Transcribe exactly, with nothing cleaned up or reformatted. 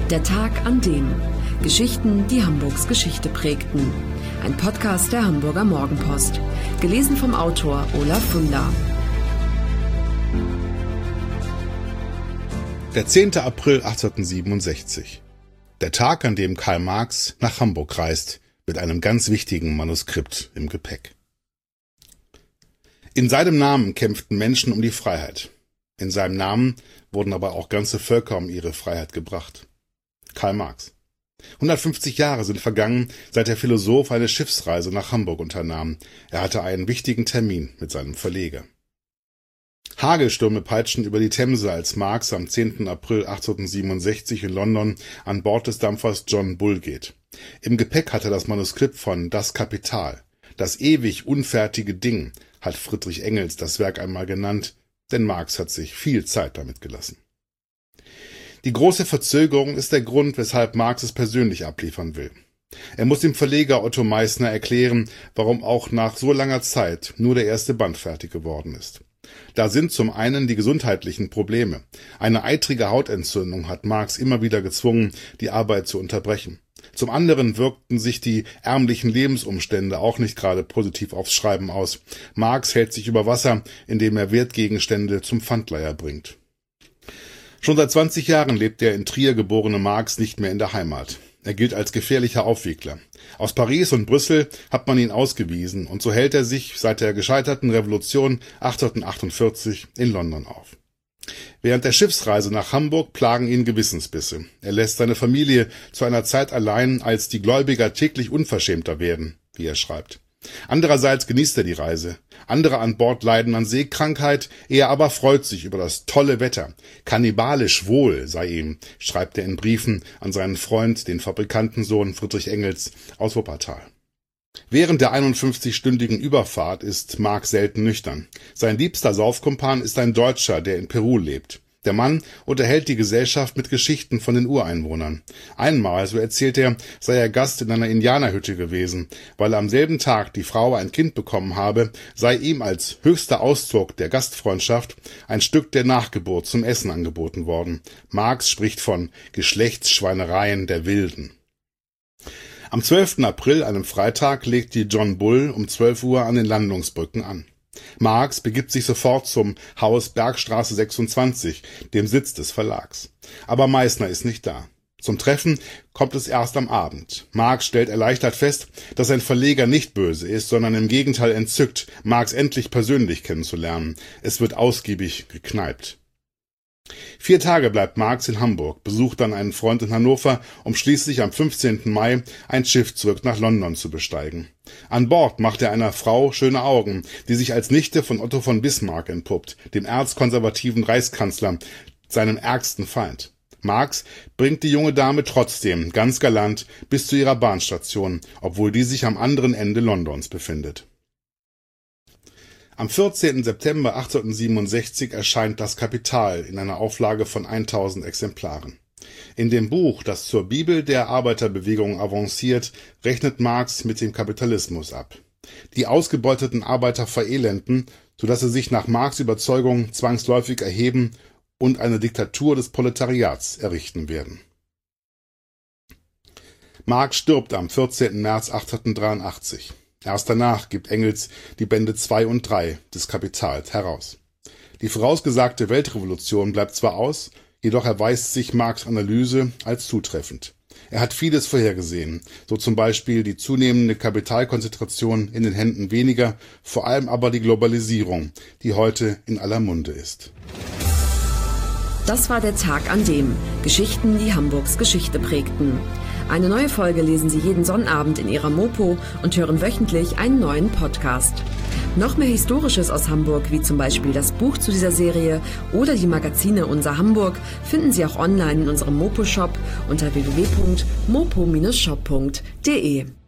Der Tag an dem. Geschichten, die Hamburgs Geschichte prägten. Ein Podcast der Hamburger Morgenpost. Gelesen vom Autor Olaf Funder. Der zehnte April achtzehnhundertsiebenundsechzig. Der Tag, an dem Karl Marx nach Hamburg reist, mit einem ganz wichtigen Manuskript im Gepäck. In seinem Namen kämpften Menschen um die Freiheit. In seinem Namen wurden aber auch ganze Völker um ihre Freiheit gebracht. Karl Marx. hundertfünfzig Jahre sind vergangen, seit der Philosoph eine Schiffsreise nach Hamburg unternahm. Er hatte einen wichtigen Termin mit seinem Verleger. Hagelstürme peitschen über die Themse, als Marx am zehnten April achtzehnhundertsiebenundsechzig in London an Bord des Dampfers John Bull geht. Im Gepäck hat er das Manuskript von Das Kapital. Das ewig unfertige Ding, hat Friedrich Engels das Werk einmal genannt, denn Marx hat sich viel Zeit damit gelassen. Die große Verzögerung ist der Grund, weshalb Marx es persönlich abliefern will. Er muss dem Verleger Otto Meissner erklären, warum auch nach so langer Zeit nur der erste Band fertig geworden ist. Da sind zum einen die gesundheitlichen Probleme. Eine eitrige Hautentzündung hat Marx immer wieder gezwungen, die Arbeit zu unterbrechen. Zum anderen wirkten sich die ärmlichen Lebensumstände auch nicht gerade positiv aufs Schreiben aus. Marx hält sich über Wasser, indem er Wertgegenstände zum Pfandleiher bringt. Schon seit zwanzig Jahren lebt der in Trier geborene Marx nicht mehr in der Heimat. Er gilt als gefährlicher Aufwiegler. Aus Paris und Brüssel hat man ihn ausgewiesen, und so hält er sich seit der gescheiterten Revolution achtzehnhundertachtundvierzig in London auf. Während der Schiffsreise nach Hamburg plagen ihn Gewissensbisse. Er lässt seine Familie zu einer Zeit allein, als die Gläubiger täglich unverschämter werden, wie er schreibt. Andererseits genießt er die Reise. Andere an Bord leiden an Seekrankheit, er aber freut sich über das tolle Wetter. Kannibalisch wohl sei ihm, schreibt er in Briefen an seinen Freund, den Fabrikantensohn Friedrich Engels aus Wuppertal. Während der einundfünfzigstündigen Überfahrt ist Marx selten nüchtern. Sein liebster Saufkumpan ist ein Deutscher, der in Peru lebt. Der Mann unterhält die Gesellschaft mit Geschichten von den Ureinwohnern. Einmal, so erzählt er, sei er Gast in einer Indianerhütte gewesen. Weil am selben Tag die Frau ein Kind bekommen habe, sei ihm als höchster Ausdruck der Gastfreundschaft ein Stück der Nachgeburt zum Essen angeboten worden. Marx spricht von Geschlechtsschweinereien der Wilden. Am zwölften April, einem Freitag, legt die John Bull um zwölf Uhr an den Landungsbrücken an. Marx begibt sich sofort zum Haus Bergstraße sechsundzwanzig, dem Sitz des Verlags. Aber Meissner ist nicht da. Zum Treffen kommt es erst am Abend. Marx stellt erleichtert fest, dass sein Verleger nicht böse ist, sondern im Gegenteil entzückt, Marx endlich persönlich kennenzulernen. Es wird ausgiebig gekneipt. Vier Tage bleibt Marx in Hamburg, besucht dann einen Freund in Hannover, um schließlich am fünfzehnten Mai ein Schiff zurück nach London zu besteigen. An Bord macht er einer Frau schöne Augen, die sich als Nichte von Otto von Bismarck entpuppt, dem erzkonservativen Reichskanzler, seinem ärgsten Feind. Marx bringt die junge Dame trotzdem ganz galant bis zu ihrer Bahnstation, obwohl die sich am anderen Ende Londons befindet. Am vierzehnten September achtzehnhundertsiebenundsechzig erscheint Das Kapital in einer Auflage von tausend Exemplaren. In dem Buch, das zur Bibel der Arbeiterbewegung avanciert, rechnet Marx mit dem Kapitalismus ab. Die ausgebeuteten Arbeiter verelenden, sodass sie sich nach Marx' Überzeugung zwangsläufig erheben und eine Diktatur des Proletariats errichten werden. Marx stirbt am vierzehnten März achtzehnhundertdreiundachtzig. Erst danach gibt Engels die Bände zwei und drei des Kapitals heraus. Die vorausgesagte Weltrevolution bleibt zwar aus, jedoch erweist sich Marx' Analyse als zutreffend. Er hat vieles vorhergesehen, so zum Beispiel die zunehmende Kapitalkonzentration in den Händen weniger, vor allem aber die Globalisierung, die heute in aller Munde ist. Das war der Tag an dem. Geschichten, die Hamburgs Geschichte prägten. Eine neue Folge lesen Sie jeden Sonnabend in Ihrer Mopo und hören wöchentlich einen neuen Podcast. Noch mehr Historisches aus Hamburg, wie zum Beispiel das Buch zu dieser Serie oder die Magazine Unser Hamburg, finden Sie auch online in unserem Mopo-Shop unter w w w punkt mopo Bindestrich shop punkt de.